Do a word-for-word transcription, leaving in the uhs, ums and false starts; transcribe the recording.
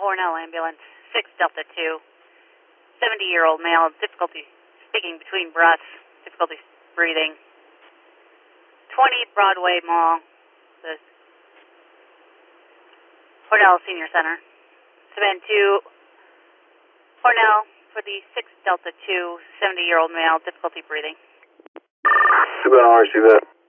Hornell ambulance, six Delta two, seventy-year-old male, difficulty speaking between breaths, difficulty breathing. twenty Broadway Mall, the Hornell Senior Center. Seven two, Hornell for the six Delta two, seventy-year-old male, difficulty breathing. Seven hours, see that.